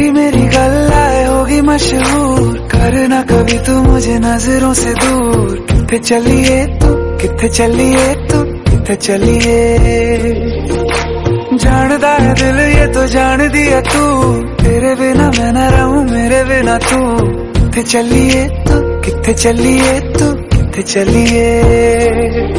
तेरी मेरी गल्लाए होगी मशहूर, करना कभी तू मुझे नजरों से दूर। किथे चलिए तू, किथे चलिए तू, किथे चलिए। जानदा है दिल ये तो जान दिया तू, तेरे बिना मैं न रहूं मेरे बिना तू। किथे चलिए तू, किथे चलिए तू, किथे चलिए।